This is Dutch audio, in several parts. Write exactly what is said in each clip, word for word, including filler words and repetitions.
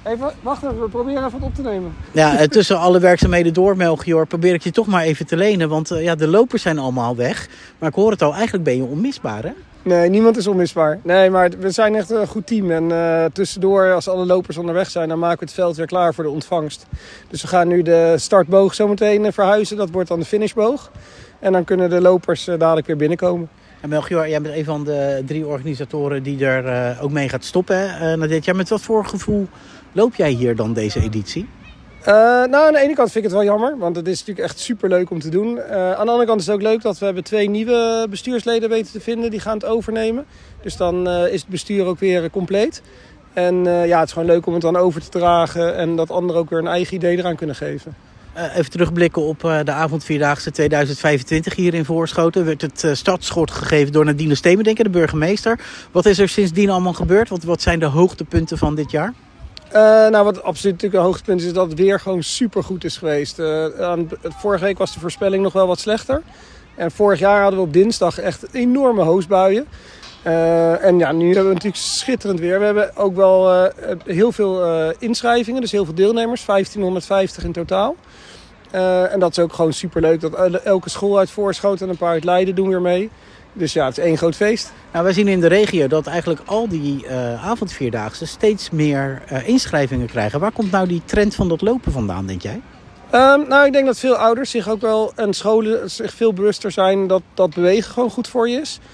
Even, wacht even, we proberen even wat op te nemen. Ja, tussen alle werkzaamheden door, Melchior, probeer ik je toch maar even te lenen. Want uh, ja, de lopers zijn allemaal weg. Maar ik hoor het al, eigenlijk ben je onmisbaar, hè? Nee, niemand is onmisbaar. Nee, maar we zijn echt een goed team. En uh, tussendoor, als alle lopers onderweg zijn, dan maken we het veld weer klaar voor de ontvangst. Dus we gaan nu de startboog zometeen verhuizen. Dat wordt dan de finishboog. En dan kunnen de lopers uh, dadelijk weer binnenkomen. En Melchior, jij bent een van de drie organisatoren die er uh, ook mee gaat stoppen uh, na dit jaar. Met wat voor gevoel loop jij hier dan deze editie? Uh, nou, aan de ene kant vind ik het wel jammer, want het is natuurlijk echt superleuk om te doen. Uh, aan de andere kant is het ook leuk dat we hebben twee nieuwe bestuursleden weten te vinden. Die gaan het overnemen. Dus dan uh, is het bestuur ook weer uh, compleet. En uh, ja, het is gewoon leuk om het dan over te dragen en dat anderen ook weer een eigen idee eraan kunnen geven. Uh, even terugblikken op uh, de avondvierdaagse tweeduizend vijfentwintig hier in Voorschoten. Werd het uh, startschot gegeven door Nadine Steenbedenker, de burgemeester. Wat is er sindsdien allemaal gebeurd? Wat, wat zijn de hoogtepunten van dit jaar? Uh, nou, wat absoluut natuurlijk een hoogtepunt is, is dat het weer gewoon supergoed is geweest. Uh, aan, vorige week was de voorspelling nog wel wat slechter. En vorig jaar hadden we op dinsdag echt enorme hoosbuien. Uh, en ja, nu hebben we natuurlijk schitterend weer. We hebben ook wel uh, heel veel uh, inschrijvingen, dus heel veel deelnemers. vijftienhonderdvijftig in totaal. Uh, en dat is ook gewoon superleuk. Dat elke school uit Voorschoten en een paar uit Leiden doen weer mee. Dus ja, het is één groot feest. Nou, wij zien in de regio dat eigenlijk al die uh, avondvierdaagse steeds meer uh, inschrijvingen krijgen. Waar komt nou die trend van dat lopen vandaan, denk jij? Um, nou, ik denk dat veel ouders zich ook wel en scholen zich veel bewuster zijn dat, dat bewegen gewoon goed voor je is.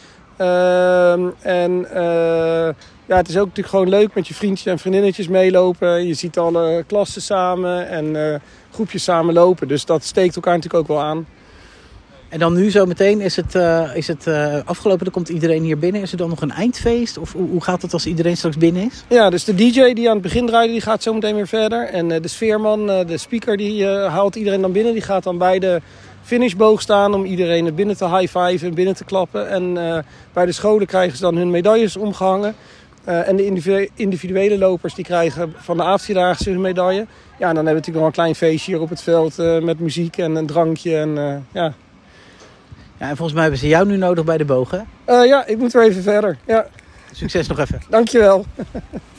Um, en uh, ja, het is ook natuurlijk gewoon leuk met je vriendjes en vriendinnetjes meelopen. Je ziet alle klassen samen en uh, groepjes samen lopen. Dus dat steekt elkaar natuurlijk ook wel aan. En dan nu zo meteen is het, uh, is het uh, afgelopen, dan komt iedereen hier binnen. Is er dan nog een eindfeest? Of hoe, hoe gaat het als iedereen straks binnen is? Ja, dus de D J die aan het begin draaide, die gaat zo meteen weer verder. En uh, de sfeerman, uh, de speaker, die uh, haalt iedereen dan binnen. Die gaat dan bij de finishboog staan om iedereen binnen te high-fiven en binnen te klappen. En uh, bij de scholen krijgen ze dan hun medailles omgehangen. Uh, en de individu- individuele lopers die krijgen van de avondvierdaagse hun medaille. Ja, en dan hebben we natuurlijk nog een klein feestje hier op het veld uh, met muziek en een drankje. En, uh, ja. Ja, en volgens mij hebben ze jou nu nodig bij de boog, hè? Uh, ja, ik moet weer even verder. Ja. Succes nog even. Dankjewel.